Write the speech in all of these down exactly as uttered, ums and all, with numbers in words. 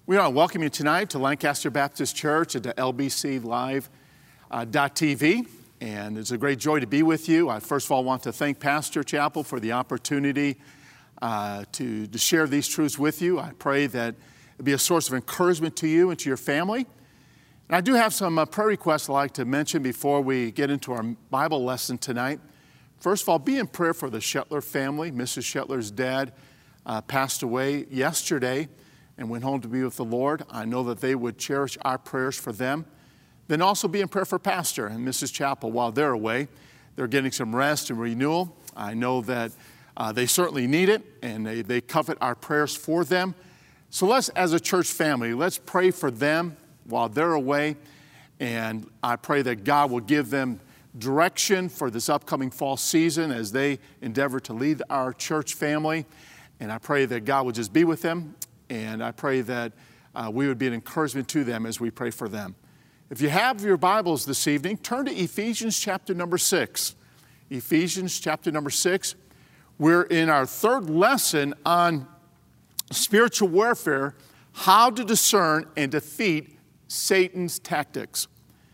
We want to welcome you tonight to Lancaster Baptist Church and to L B C Live dot T V. And it's a great joy to be with you. I first of all want to thank Pastor Chappell for the opportunity uh, to, to share these truths with you. I pray that it'll be a source of encouragement to you and to your family. And I do have some uh, prayer requests I'd like to mention before we get into our Bible lesson tonight. First of all, be in prayer for the Shetler family. Missus Shetler's dad uh, passed away yesterday and went home to be with the Lord. I know that they would cherish our prayers for them. Then also be in prayer for Pastor and Missus Chappell while they're away. They're getting some rest and renewal. I know that uh, they certainly need it, and they, they covet our prayers for them. So let's, as a church family, let's pray for them while they're away. And I pray that God will give them direction for this upcoming fall season as they endeavor to lead our church family. And I pray that God will just be with them. And I pray that uh, we would be an encouragement to them as we pray for them. If you have your Bibles this evening, turn to Ephesians chapter number six. Ephesians chapter number six. We're in our third lesson on spiritual warfare, how to discern and defeat Satan's tactics.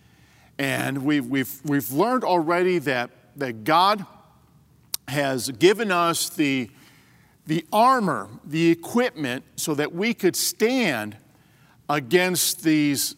And we've, we've, we've learned already that, that God has given us the the armor, the equipment, so that we could stand against these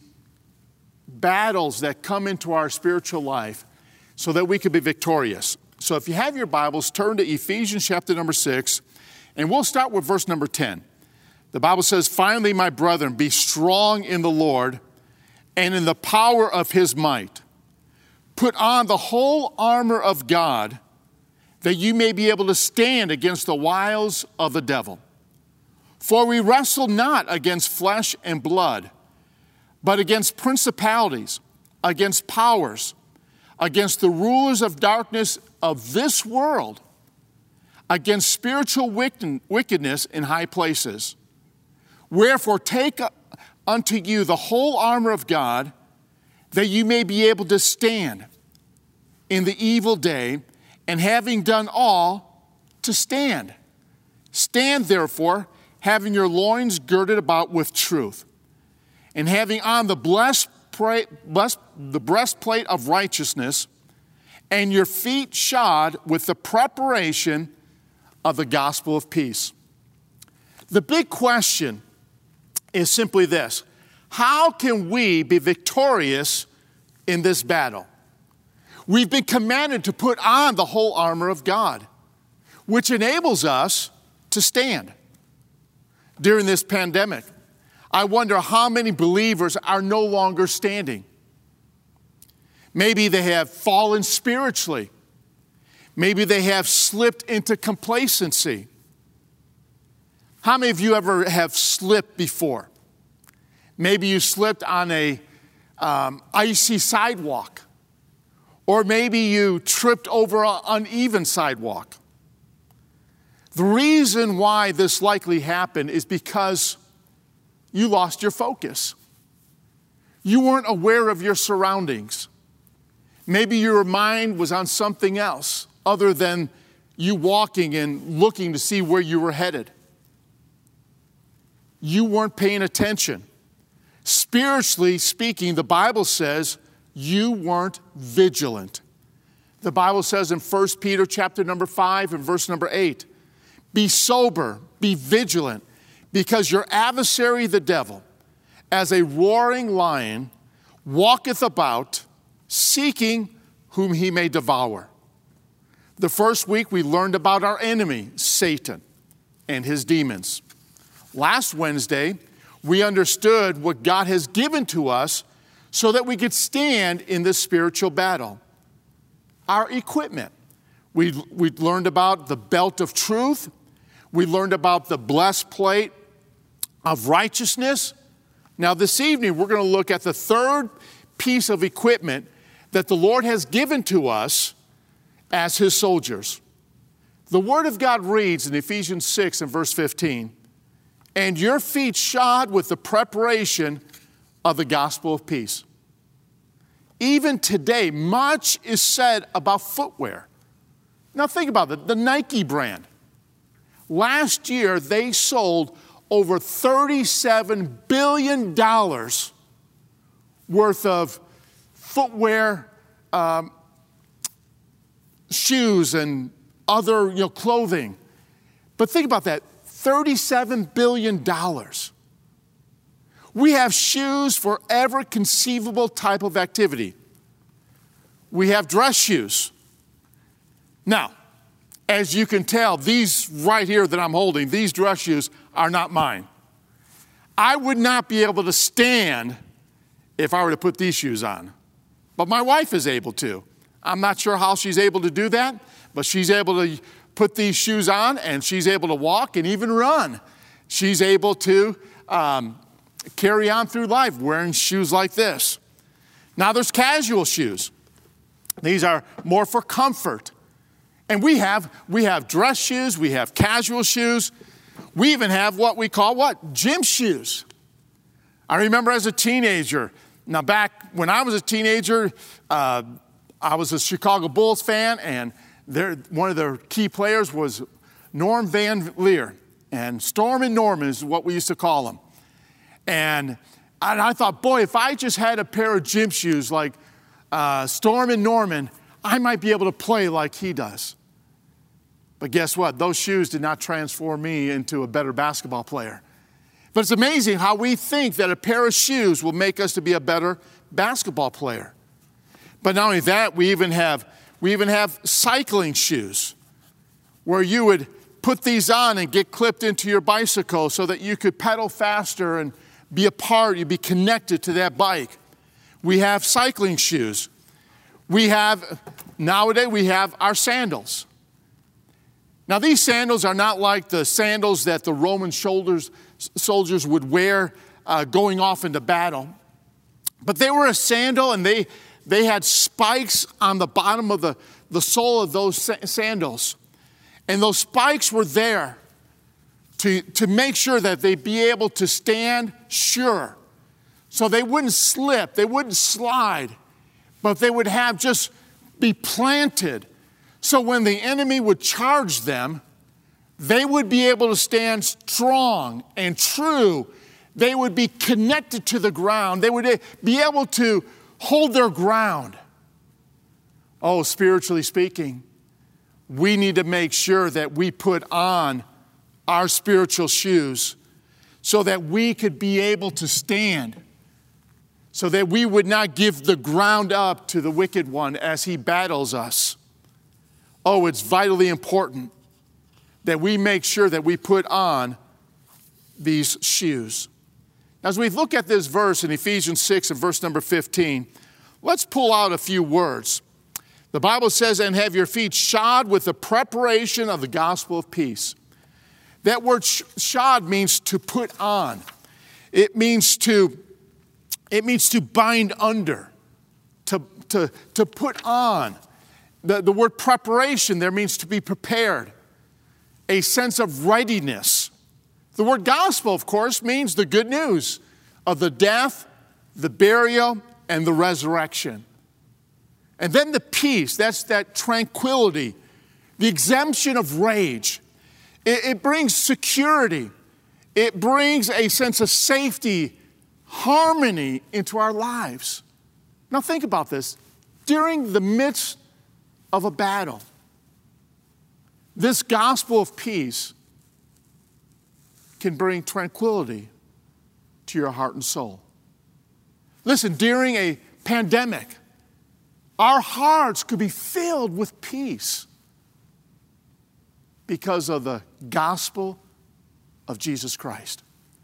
battles that come into our spiritual life so that we could be victorious. So if you have your Bibles, turn to Ephesians chapter number six, and we'll start with verse number ten. The Bible says, "Finally, my brethren, be strong in the Lord and in the power of his might. Put on the whole armor of God, that you may be able to stand against the wiles of the devil. For we wrestle not against flesh and blood, but against principalities, against powers, against the rulers of darkness of this world, against spiritual wickedness in high places. Wherefore take unto you the whole armor of God, that you may be able to stand in the evil day, and having done all, to stand. Stand therefore, having your loins girded about with truth, and having on the blessed, blessed, the breastplate of righteousness, and your feet shod with the preparation of the gospel of peace." The big question is simply this: how can we be victorious in this battle? We've been commanded to put on the whole armor of God, which enables us to stand. During this pandemic, I wonder how many believers are no longer standing. Maybe they have fallen spiritually. Maybe they have slipped into complacency. How many of you ever have slipped before? Maybe you slipped on a um, icy sidewalk. Or maybe you tripped over an uneven sidewalk. The reason why this likely happened is because you lost your focus. You weren't aware of your surroundings. Maybe your mind was on something else other than you walking and looking to see where you were headed. You weren't paying attention. Spiritually speaking, the Bible says you weren't vigilant. The Bible says in First Peter chapter number five and verse number eight, "Be sober, be vigilant, because your adversary the devil, as a roaring lion, walketh about, seeking whom he may devour." The first week we learned about our enemy, Satan, and his demons. Last Wednesday, we understood what God has given to us so that we could stand in this spiritual battle. Our equipment. We, we learned about the belt of truth. We learned about the blessed plate of righteousness. Now this evening, we're going to look at the third piece of equipment that the Lord has given to us as his soldiers. The Word of God reads in Ephesians six and verse fifteen, "And your feet shod with the preparation of the gospel of peace." Even today, much is said about footwear. Now think about it, the Nike brand. Last year, they sold over thirty-seven billion dollars worth of footwear, um, shoes, and other you know, clothing. But think about that, thirty-seven billion dollars. We have shoes for every conceivable type of activity. We have dress shoes. Now, as you can tell, these right here that I'm holding, these dress shoes are not mine. I would not be able to stand if I were to put these shoes on. But my wife is able to. I'm not sure how she's able to do that, but she's able to put these shoes on, and she's able to walk and even run. She's able to um, carry on through life wearing shoes like this. Now there's casual shoes. These are more for comfort. And we have, we have dress shoes, we have casual shoes. We even have what we call what? Gym shoes. I remember as a teenager, now back when I was a teenager, uh, I was a Chicago Bulls fan, and one of their key players was Norm Van Leer. And Storm and Norman is what we used to call him. And, and I thought, boy, if I just had a pair of gym shoes like uh, Storm and Norman, I might be able to play like he does. But guess what? Those shoes did not transform me into a better basketball player. But it's amazing how we think that a pair of shoes will make us to be a better basketball player. But not only that, we even have we even have cycling shoes where you would put these on and get clipped into your bicycle so that you could pedal faster and be a part, you'd be connected to that bike. We have cycling shoes. We have, nowadays, we have our sandals. Now, these sandals are not like the sandals that the Roman soldiers, soldiers would wear uh, going off into battle. But they were a sandal, and they, they had spikes on the bottom of the, the sole of those sa- sandals. And those spikes were there to, to make sure that they'd be able to stand sure. So they wouldn't slip, they wouldn't slide, but they would have just be planted. So when the enemy would charge them, they would be able to stand strong and true. They would be connected to the ground. They would be able to hold their ground. Oh, spiritually speaking, we need to make sure that we put on our spiritual shoes so that we could be able to stand, so that we would not give the ground up to the wicked one as he battles us. Oh, it's vitally important that we make sure that we put on these shoes. As we look at this verse in Ephesians six and verse number fifteen, let's pull out a few words. The Bible says, and have your feet shod with the preparation of the gospel of peace. That word shod means to put on. It means to, it means to bind under, to, to, to put on. The, the word preparation there means to be prepared, a sense of readiness. The word gospel, of course, means the good news of the death, the burial, and the resurrection. And then the peace, that's that tranquility, the exemption of rage. It, it brings security. It brings a sense of safety, harmony into our lives. Now think about this. During the midst of a battle, this gospel of peace can bring tranquility to your heart and soul. Listen, during a pandemic, our hearts could be filled with peace because of the gospel of Jesus Christ.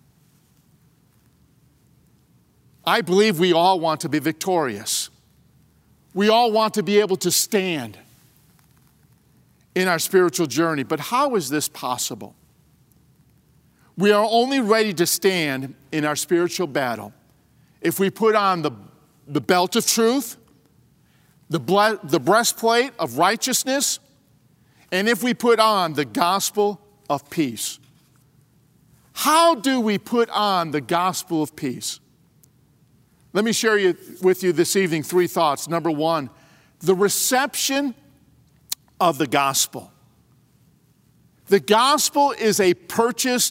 I believe we all want to be victorious. We all want to be able to stand in our spiritual journey. But how is this possible? We are only ready to stand in our spiritual battle if we put on the, the belt of truth, the, ble- the breastplate of righteousness, and if we put on the gospel of peace. How do we put on the gospel of peace? Let me share you, with you this evening three thoughts. Number one, the reception of the gospel. The gospel is a purchased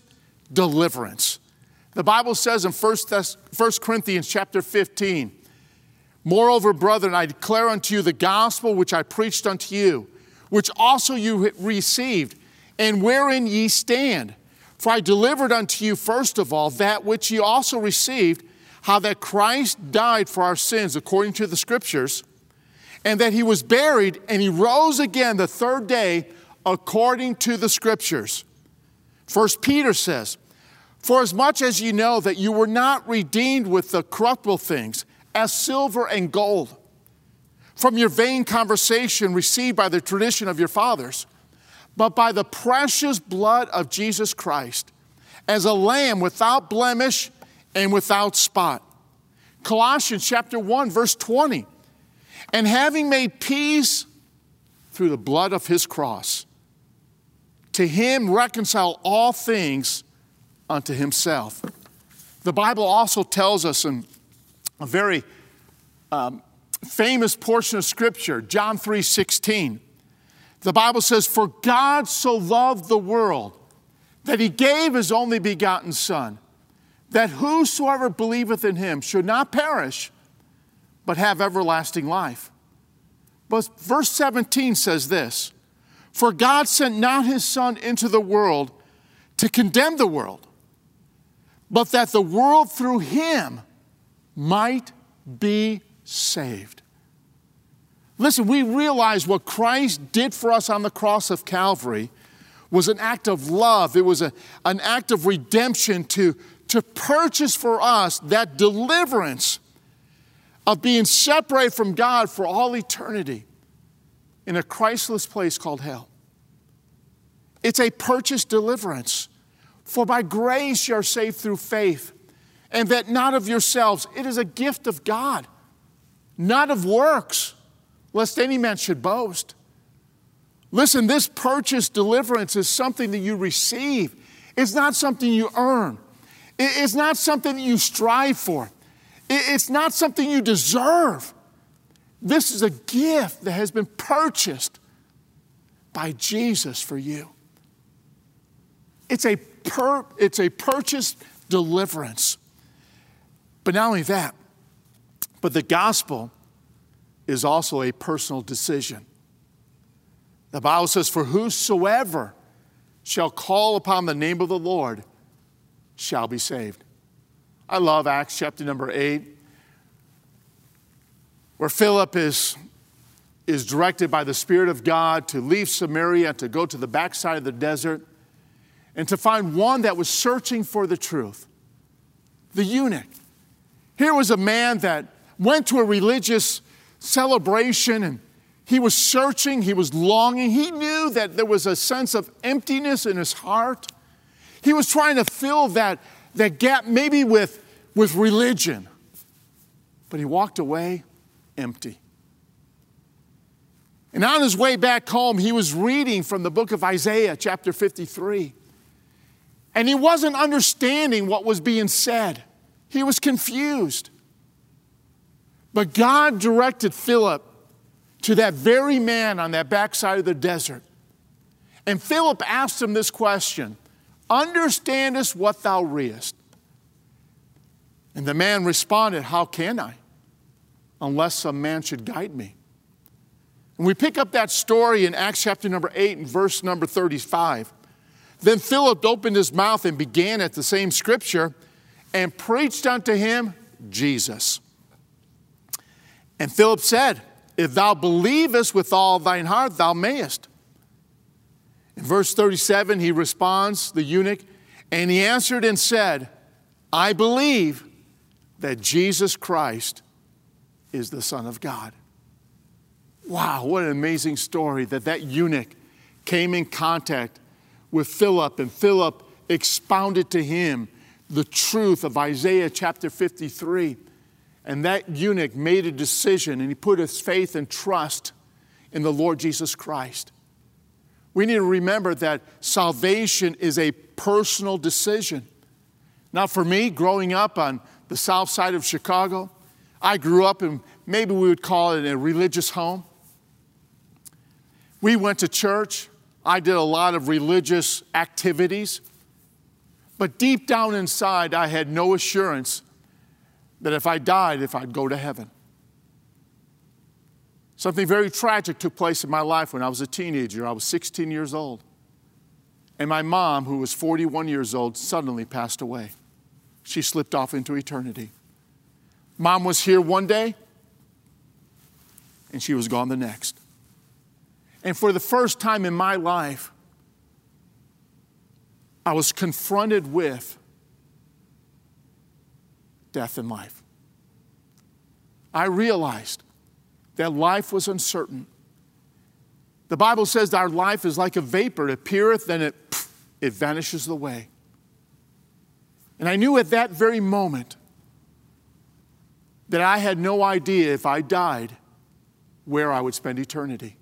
deliverance. The Bible says in First Corinthians chapter fifteen, moreover, brethren, I declare unto you the gospel which I preached unto you, which also you received, and wherein ye stand. For I delivered unto you first of all that which ye also received, how that Christ died for our sins according to the Scriptures, and that he was buried, and he rose again the third day according to the Scriptures. First Peter says, for as much as ye know that you were not redeemed with the corruptible things, as silver and gold, from your vain conversation received by the tradition of your fathers, but by the precious blood of Jesus Christ, as a lamb without blemish and without spot. Colossians chapter one, verse twenty. And having made peace through the blood of his cross, to him reconcile all things unto himself. The Bible also tells us in a very um, famous portion of Scripture, John three sixteen. The Bible says, for God so loved the world that he gave his only begotten Son, that whosoever believeth in him should not perish, but have everlasting life. But verse seventeen says this, for God sent not his Son into the world to condemn the world, but that the world through him might be saved. Listen, we realize what Christ did for us on the cross of Calvary was an act of love. It was a, an act of redemption to, to purchase for us that deliverance of being separated from God for all eternity in a Christless place called hell. It's a purchased deliverance. For by grace you are saved through faith, and that not of yourselves. It is a gift of God, not of works, lest any man should boast. Listen, this purchased deliverance is something that you receive. It's not something you earn. It's not something that you strive for. It's not something you deserve. This is a gift that has been purchased by Jesus for you. It's a, per, it's a purchased deliverance. But not only that, but the gospel is also a personal decision. The Bible says, for whosoever shall call upon the name of the Lord shall be saved. I love Acts chapter number eight, where Philip is, is directed by the Spirit of God to leave Samaria, to go to the backside of the desert, and to find one that was searching for the truth, the eunuch. Here was a man that went to a religious celebration, and he was searching, he was longing. He knew that there was a sense of emptiness in his heart. He was trying to fill that, that gap maybe with, with religion. But he walked away empty. And on his way back home, he was reading from the book of Isaiah, chapter fifty-three. And he wasn't understanding what was being said. He was confused. But God directed Philip to that very man on that backside of the desert. And Philip asked him this question, understandest what thou readest? And the man responded, how can I, unless some man should guide me? And we pick up that story in Acts chapter number eight and verse number thirty-five. Then Philip opened his mouth and began at the same scripture and preached unto him Jesus. And Philip said, if thou believest with all thine heart, thou mayest. In verse thirty-seven, he responds, the eunuch, and he answered and said, I believe that Jesus Christ is the Son of God. Wow, what an amazing story that that eunuch came in contact with Philip, and Philip expounded to him the truth of Isaiah chapter fifty-three. And that eunuch made a decision, and he put his faith and trust in the Lord Jesus Christ. We need to remember that salvation is a personal decision. Now, for me, growing up on the south side of Chicago, I grew up in, maybe we would call it a religious home. We went to church. I did a lot of religious activities. But deep down inside, I had no assurance that if I died, if I'd go to heaven. Something very tragic took place in my life when I was a teenager. I was sixteen years old. And my mom, who was forty-one years old, suddenly passed away. She slipped off into eternity. Mom was here one day, and she was gone the next. And for the first time in my life, I was confronted with death and life. I realized that life was uncertain. The Bible says that our life is like a vapor. It appeareth, then it, it vanishes away. And I knew at that very moment that I had no idea if I died where I would spend eternity.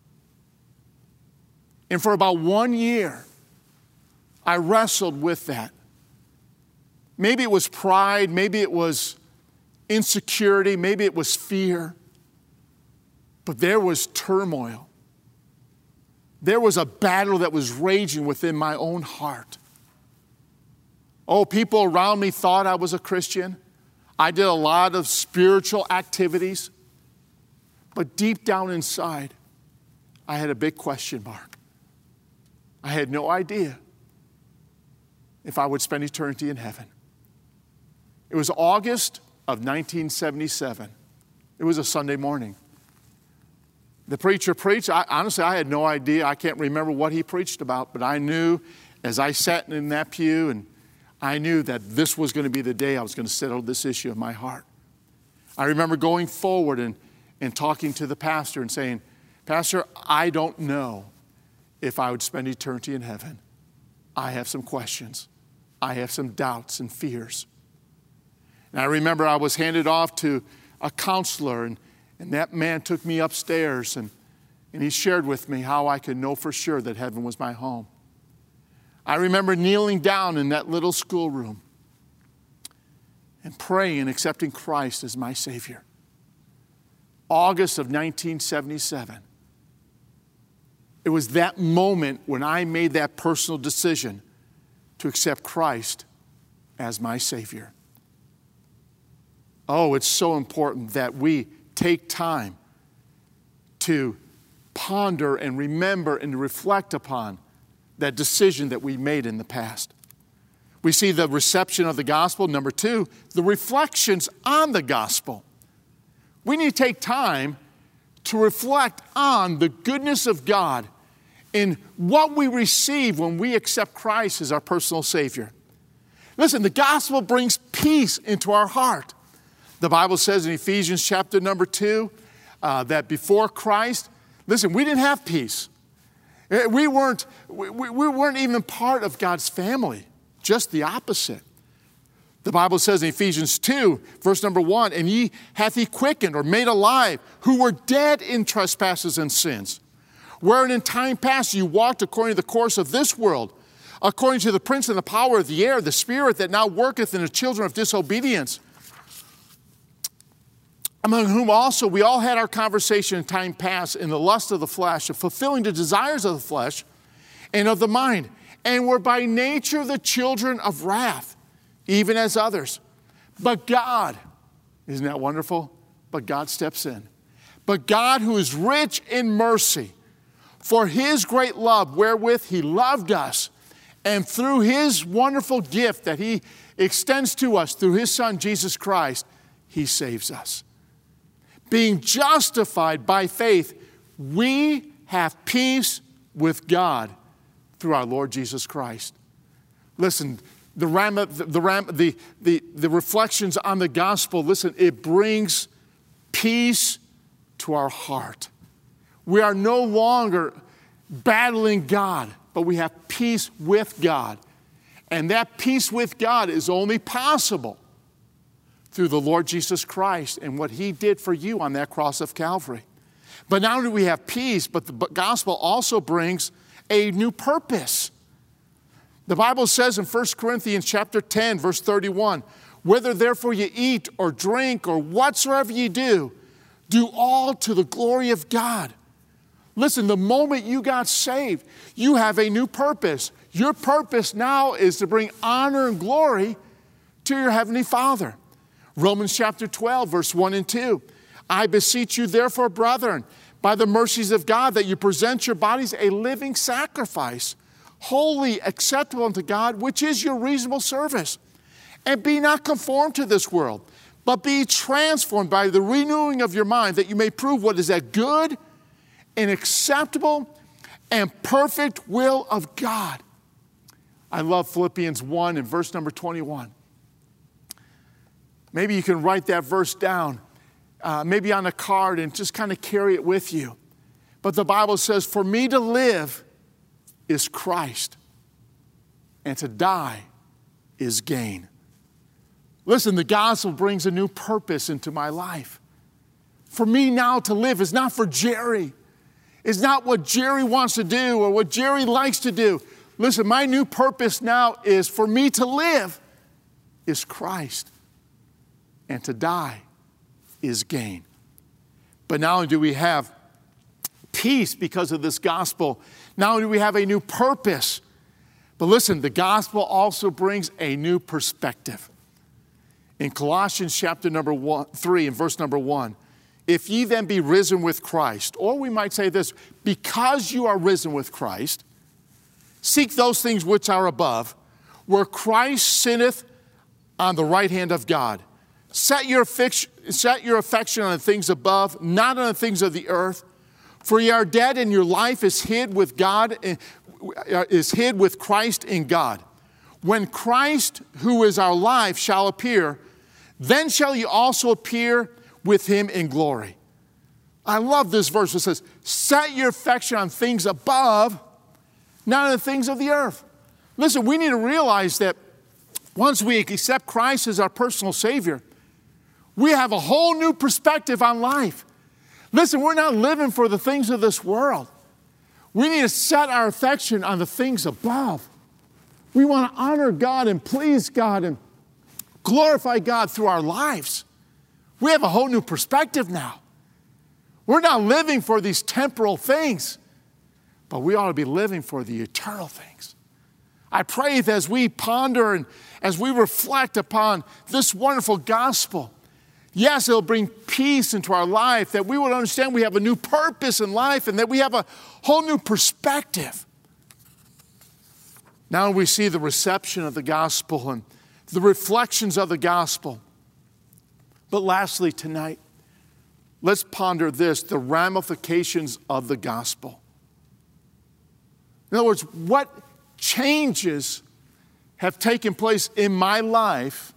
And for about one year, I wrestled with that. Maybe it was pride, maybe it was insecurity, maybe it was fear. But there was turmoil. There was a battle that was raging within my own heart. Oh, people around me thought I was a Christian. I did a lot of spiritual activities. But deep down inside, I had a big question mark. I had no idea if I would spend eternity in heaven. It was August of nineteen seventy-seven. It was a Sunday morning. The preacher preached. I, honestly, I had no idea. I can't remember what he preached about, but I knew as I sat in that pew, and I knew that this was going to be the day I was going to settle this issue of my heart. I remember going forward and, and talking to the pastor and saying, Pastor, I don't know if I would spend eternity in heaven. I have some questions. I have some doubts and fears. And I remember I was handed off to a counselor, and, and that man took me upstairs, and, and he shared with me how I could know for sure that heaven was my home. I remember kneeling down in that little schoolroom and praying and accepting Christ as my Savior. August of nineteen seventy-seven. It was that moment when I made that personal decision to accept Christ as my Savior. Oh, it's so important that we take time to ponder and remember and reflect upon that decision that we made in the past. We see the reception of the gospel. Number two, the reflections on the gospel. We need to take time to reflect on the goodness of God in what we receive when we accept Christ as our personal Savior. Listen, the gospel brings peace into our heart. The Bible says in Ephesians chapter number two uh, that before Christ, listen, we didn't have peace. We weren't, we, we weren't even part of God's family, just the opposite. The Bible says in Ephesians two, verse number one, and ye hath he quickened or made alive who were dead in trespasses and sins, wherein in time past you walked according to the course of this world, according to the prince and the power of the air, the spirit that now worketh in the children of disobedience, among whom also we all had our conversation in time past in the lust of the flesh, and fulfilling the desires of the flesh and of the mind, and were by nature the children of wrath, even as others. But God, isn't that wonderful? But God steps in. But God, who is rich in mercy, for his great love wherewith he loved us, and through his wonderful gift that he extends to us through his Son, Jesus Christ, he saves us. Being justified by faith, we have peace with God through our Lord Jesus Christ. Listen, the, ram, the, the, ram, the, the, the reflections on the gospel, listen, it brings peace to our heart. We are no longer battling God, but we have peace with God. And that peace with God is only possible through the Lord Jesus Christ and what he did for you on that cross of Calvary. But not only do we have peace, but the gospel also brings a new purpose. The Bible says in First Corinthians chapter ten, verse thirty-one, whether therefore you eat or drink or whatsoever you do, do all to the glory of God. Listen, the moment you got saved, you have a new purpose. Your purpose now is to bring honor and glory to your Heavenly Father. Romans chapter twelve, verse one and two. I beseech you, therefore, brethren, by the mercies of God, that you present your bodies a living sacrifice, holy, acceptable unto God, which is your reasonable service. And be not conformed to this world, but be transformed by the renewing of your mind, that you may prove what is that good and acceptable and perfect will of God. I love Philippians one and verse number twenty-one. Maybe you can write that verse down, uh, maybe on a card, and just kind of carry it with you. But the Bible says, for me to live is Christ, and to die is gain. Listen, the gospel brings a new purpose into my life. For me now to live is not for Jerry. It's not what Jerry wants to do or what Jerry likes to do. Listen, my new purpose now is for me to live is Christ, and to die is gain. But not only do we have peace because of this gospel, not only do we have a new purpose, but listen, the gospel also brings a new perspective. In Colossians chapter number one, three and verse number one, if ye then be risen with Christ, or we might say this, because you are risen with Christ, seek those things which are above, where Christ sitteth on the right hand of God. Set your, fix, set your affection on the things above, not on the things of the earth. For ye are dead, and your life is hid with God, is hid with Christ in God. When Christ, who is our life, shall appear, then shall ye also appear with him in glory. I love this verse. It says, set your affection on things above, not on the things of the earth. Listen, we need to realize that once we accept Christ as our personal Savior, we have a whole new perspective on life. Listen, we're not living for the things of this world. We need to set our affection on the things above. We want to honor God and please God and glorify God through our lives. We have a whole new perspective now. We're not living for these temporal things, but we ought to be living for the eternal things. I pray that as we ponder and as we reflect upon this wonderful gospel, yes, it'll bring peace into our life, that we would understand we have a new purpose in life and that we have a whole new perspective. Now we see the reception of the gospel and the reflections of the gospel. But lastly tonight, let's ponder this, the ramifications of the gospel. In other words, what changes have taken place in my life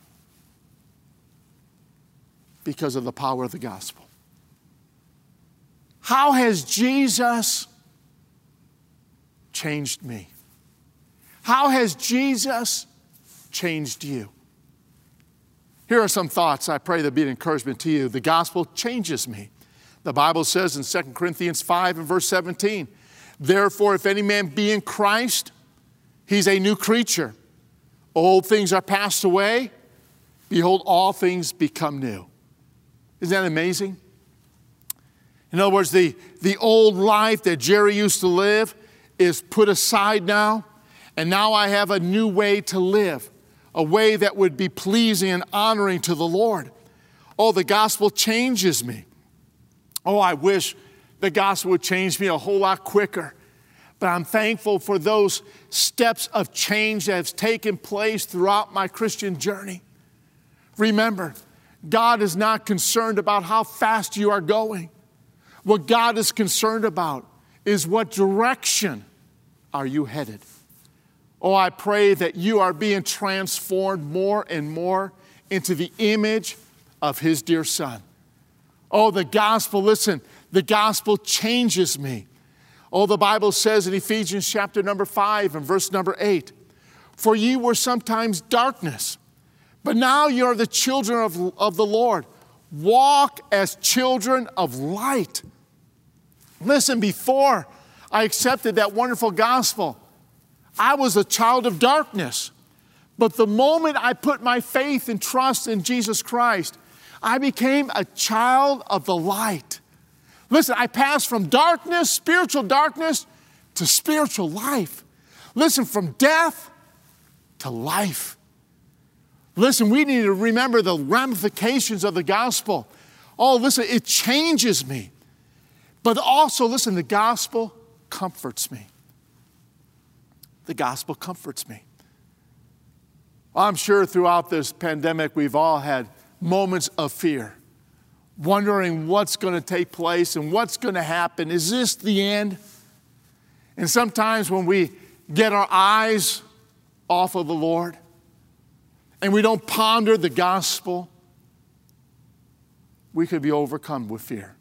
because of the power of the gospel? How has Jesus changed me? How has Jesus changed you? Here are some thoughts I pray that be an encouragement to you. The gospel changes me. The Bible says in Second Corinthians five and verse seventeen, therefore, if any man be in Christ, he's a new creature. Old things are passed away. Behold, all things become new. Isn't that amazing? In other words, the, the old life that Jerry used to live is put aside now. And now I have a new way to live, a way that would be pleasing and honoring to the Lord. Oh, the gospel changes me. Oh, I wish the gospel would change me a whole lot quicker. But I'm thankful for those steps of change that have taken place throughout my Christian journey. Remember, God is not concerned about how fast you are going. What God is concerned about is what direction are you headed. Oh, I pray that you are being transformed more and more into the image of his dear Son. Oh, the gospel, listen, the gospel changes me. Oh, the Bible says in Ephesians chapter number five and verse number eight, for ye were sometimes darkness, but now you are the children of, of the Lord. Walk as children of light. Listen, before I accepted that wonderful gospel, I was a child of darkness. But the moment I put my faith and trust in Jesus Christ, I became a child of the light. Listen, I passed from darkness, spiritual darkness, to spiritual life. Listen, from death to life. Listen, we need to remember the ramifications of the gospel. Oh, listen, it changes me. But also, listen, the gospel comforts me. The gospel comforts me. I'm sure throughout this pandemic, we've all had moments of fear, wondering what's going to take place and what's going to happen. Is this the end? And sometimes when we get our eyes off of the Lord and we don't ponder the gospel, we could be overcome with fear.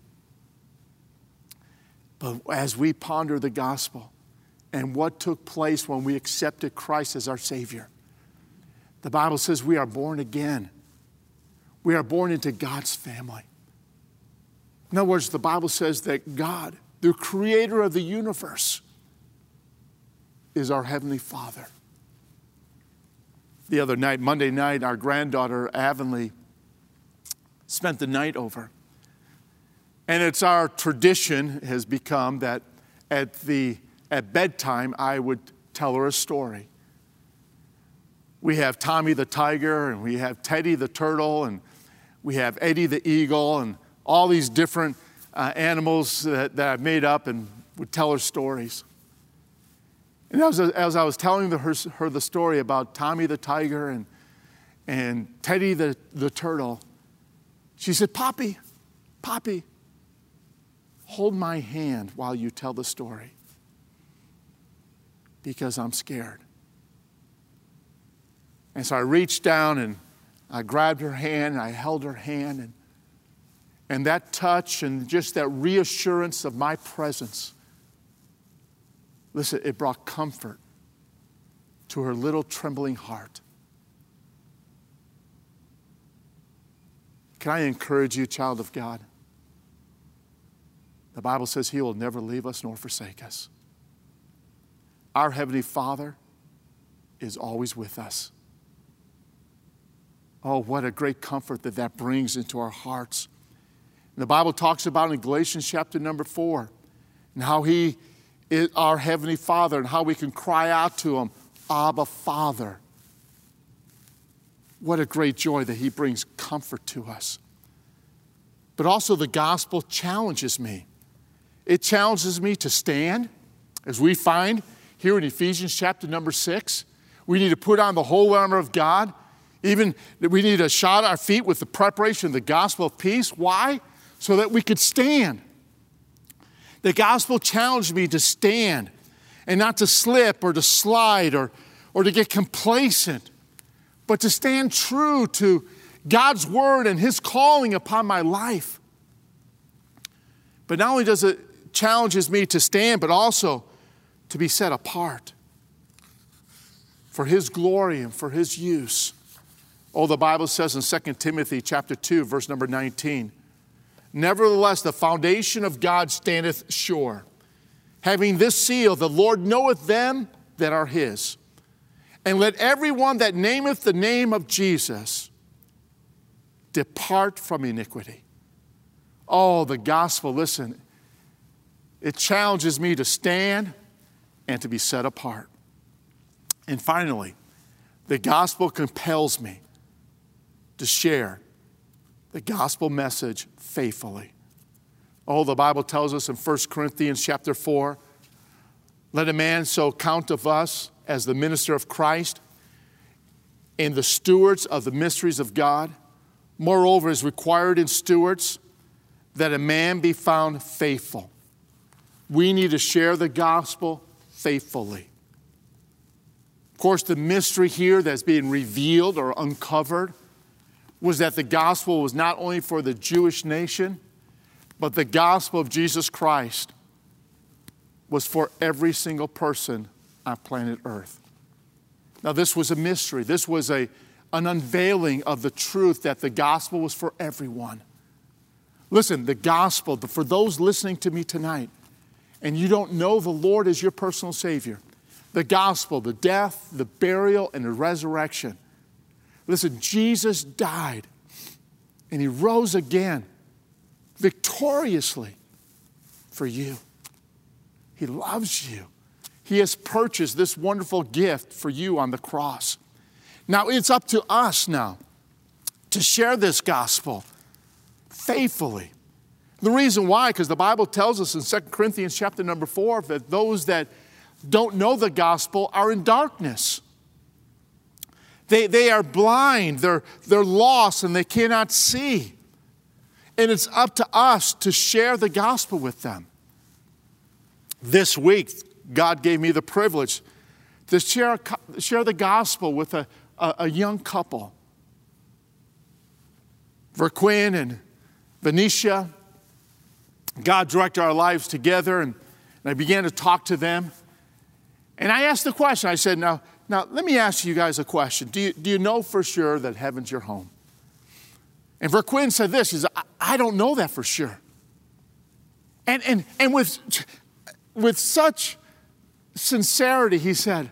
But as we ponder the gospel and what took place when we accepted Christ as our Savior, the Bible says we are born again. We are born into God's family. In other words, the Bible says that God, the creator of the universe, is our Heavenly Father. The other night, Monday night, our granddaughter, Avonlea, spent the night over. And it's our tradition has become that at, the, at bedtime, I would tell her a story. We have Tommy the tiger, and we have Teddy the turtle, and we have Eddie the eagle, and all these different uh, animals that, that I've made up and would tell her stories. And as, as I was telling the, her, her the story about Tommy the tiger and, and Teddy the, the turtle, she said, Poppy, Poppy, hold my hand while you tell the story because I'm scared. And so I reached down and I grabbed her hand and I held her hand. And, and that touch and just that reassurance of my presence, listen, it brought comfort to her little trembling heart. Can I encourage you, child of God? The Bible says He will never leave us nor forsake us. Our Heavenly Father is always with us. Oh, what a great comfort that that brings into our hearts. And the Bible talks about in Galatians chapter number four, and how He is our Heavenly Father and how we can cry out to Him, Abba, Father. What a great joy that He brings comfort to us. But also the gospel challenges me. It challenges me to stand, as we find here in Ephesians chapter number six. We need to put on the whole armor of God. Even we need to shod our feet with the preparation of the gospel of peace. Why? So that we could stand. The gospel challenged me to stand and not to slip or to slide or, or to get complacent, but to stand true to God's word and His calling upon my life. But not only does it challenges me to stand, but also to be set apart for His glory and for His use. Oh, the Bible says in Second Timothy chapter two, verse number nineteen, nevertheless, the foundation of God standeth sure, having this seal, the Lord knoweth them that are His. And let everyone that nameth the name of Jesus depart from iniquity. Oh, the gospel, listen, it challenges me to stand and to be set apart. And finally, the gospel compels me to share the gospel message faithfully. Oh, the Bible tells us in First Corinthians chapter four, let a man so count of us as the minister of Christ and the stewards of the mysteries of God. Moreover, is required in stewards that a man be found faithful. We need to share the gospel faithfully. Of course, the mystery here that's being revealed or uncovered was that the gospel was not only for the Jewish nation, but the gospel of Jesus Christ was for every single person on planet Earth. Now, this was a mystery. This was a, an unveiling of the truth that the gospel was for everyone. Listen, the gospel, for those listening to me tonight, and you don't know the Lord as your personal Savior, the gospel, the death, the burial, and the resurrection. Listen, Jesus died and He rose again victoriously for you. He loves you. He has purchased this wonderful gift for you on the cross. Now it's up to us now to share this gospel faithfully. The reason why, because the Bible tells us in Second Corinthians chapter number four that those that don't know the gospel are in darkness. They, they are blind, they're, they're lost, and they cannot see. And it's up to us to share the gospel with them. This week, God gave me the privilege to share, share the gospel with a, a, a young couple. Verquin and Venetia. God directed our lives together, and, and I began to talk to them. And I asked the question, I said, now, now let me ask you guys a question. Do you, do you know for sure that heaven's your home? And Verquin said this, he said, I, I don't know that for sure. And, and, and with, with such sincerity, he said,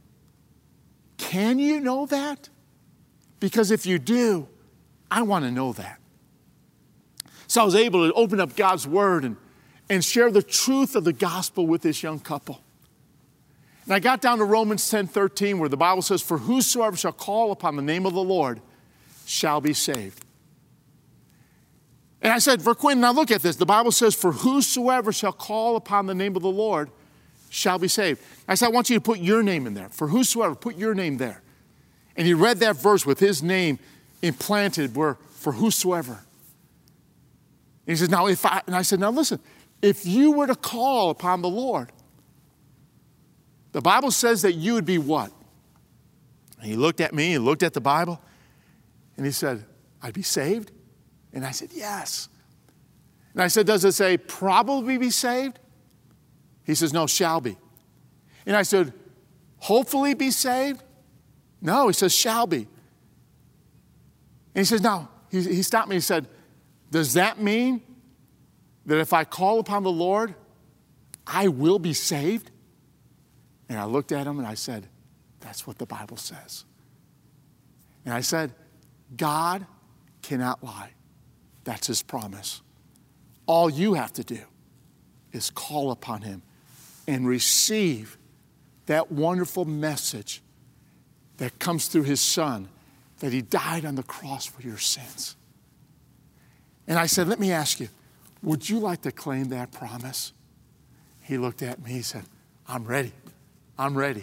can you know that? Because if you do, I want to know that. So I was able to open up God's word and, and share the truth of the gospel with this young couple. And I got down to Romans ten thirteen, where the Bible says, for whosoever shall call upon the name of the Lord shall be saved. And I said, Verquin, now look at this. The Bible says, for whosoever shall call upon the name of the Lord shall be saved. I said, I want you to put your name in there. For whosoever, put your name there. And he read that verse with his name implanted where, for whosoever. And he says, now if I, and I said, now listen, if you were to call upon the Lord, the Bible says that you would be what? And he looked at me, he looked at the Bible, and he said, I'd be saved? And I said, yes. And I said, does it say probably be saved? He says, no, shall be. And I said, hopefully be saved? No, he says, shall be. And he says, no. He, he stopped me, he said, does that mean that if I call upon the Lord, I will be saved? And I looked at him and I said, that's what the Bible says. And I said, God cannot lie. That's his promise. All you have to do is call upon him and receive that wonderful message that comes through his son, that he died on the cross for your sins. And I said, let me ask you, would you like to claim that promise? He looked at me, he said, I'm ready. I'm ready.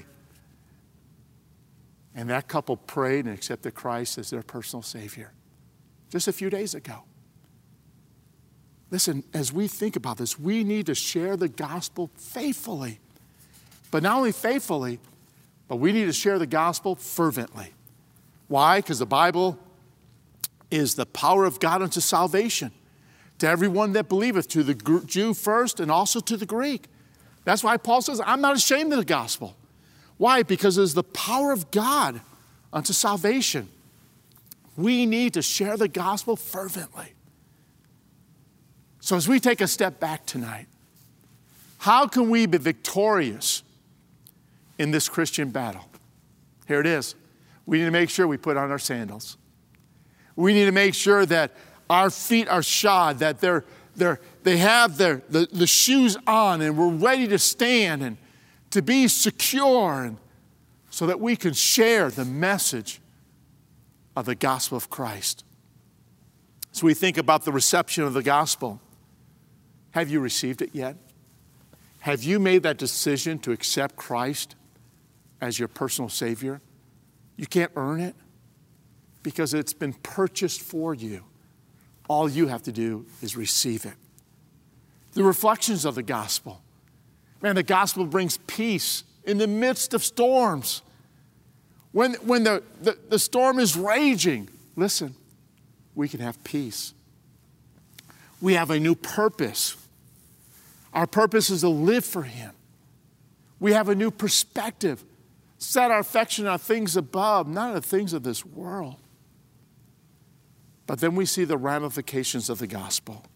And that couple prayed and accepted Christ as their personal Savior just a few days ago. Listen, as we think about this, we need to share the gospel faithfully. But not only faithfully, but we need to share the gospel fervently. Why? Because the Bible is the power of God unto salvation to everyone that believeth, to the Jew first and also to the Greek. That's why Paul says, I'm not ashamed of the gospel. Why? Because it's the power of God unto salvation. We need to share the gospel fervently. So as we take a step back tonight, how can we be victorious in this Christian battle? Here it is. We need to make sure we put on our sandals. We need to make sure that our feet are shod, that they're, they're, they have their, the, the shoes on, and we're ready to stand and to be secure, and so that we can share the message of the gospel of Christ. So we think about the reception of the gospel. Have you received it yet? Have you made that decision to accept Christ as your personal Savior? You can't earn it because it's been purchased for you. All you have to do is receive it. The reflections of the gospel. Man, the gospel brings peace in the midst of storms. When, when the, the, the storm is raging, listen, we can have peace. We have a new purpose. Our purpose is to live for him. We have a new perspective. Set our affection on things above, not on the things of this world. But then we see the ramifications of the gospel.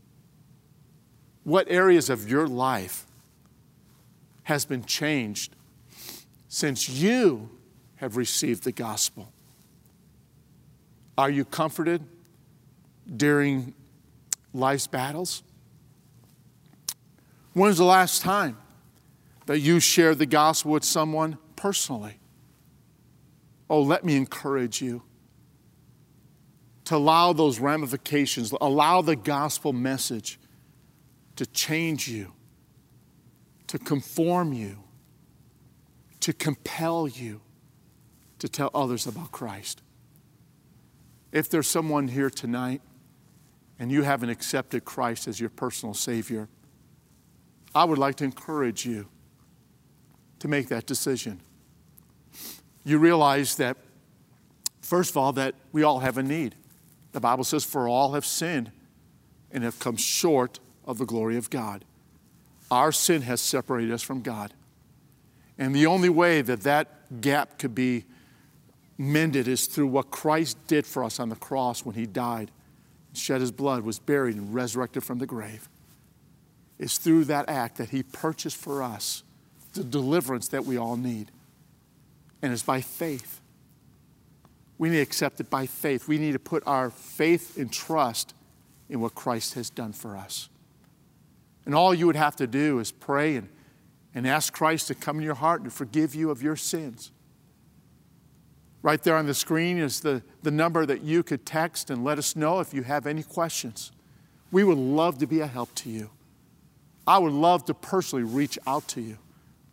What areas of your life has been changed since you have received the gospel? Are you comforted during life's battles? When was the last time that you share the gospel with someone personally. Oh, let me encourage you to allow those ramifications, allow the gospel message to change you, to conform you, to compel you to tell others about Christ. If there's someone here tonight and you haven't accepted Christ as your personal Savior, I would like to encourage you to make that decision. You realize that, first of all, that we all have a need. The Bible says, for all have sinned and have come short of the glory of God. Our sin has separated us from God. And the only way that that gap could be mended is through what Christ did for us on the cross when he died, shed his blood, was buried, and resurrected from the grave. It's through that act that he purchased for us the deliverance that we all need. And it's by faith. We need to accept it by faith. We need to put our faith and trust in what Christ has done for us. And all you would have to do is pray and, and ask Christ to come in your heart and to forgive you of your sins. Right there on the screen is the, the number that you could text and let us know if you have any questions. We would love to be a help to you. I would love to personally reach out to you.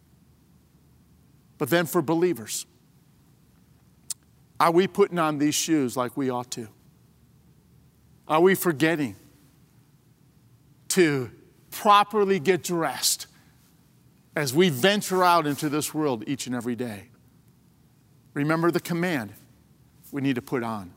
But then for believers, are we putting on these shoes like we ought to? Are we forgetting to properly get dressed as we venture out into this world each and every day? Remember the command we need to put on.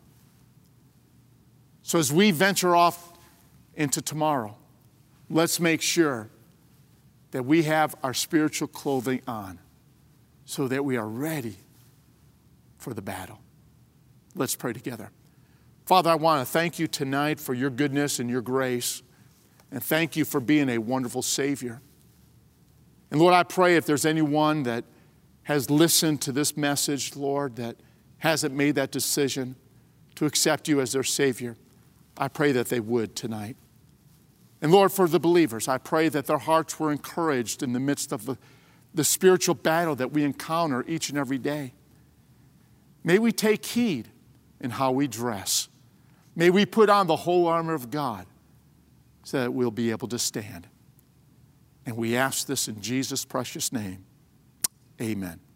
So as we venture off into tomorrow, let's make sure that we have our spiritual clothing on so that we are ready for the battle. Let's pray together. Father, I want to thank you tonight for your goodness and your grace, and thank you for being a wonderful Savior. And Lord, I pray if there's anyone that has listened to this message, Lord, that hasn't made that decision to accept you as their Savior, I pray that they would tonight. And Lord, for the believers, I pray that their hearts were encouraged in the midst of the, the spiritual battle that we encounter each and every day. May we take heed in how we dress. May we put on the whole armor of God so that we'll be able to stand. And we ask this in Jesus' precious name. Amen.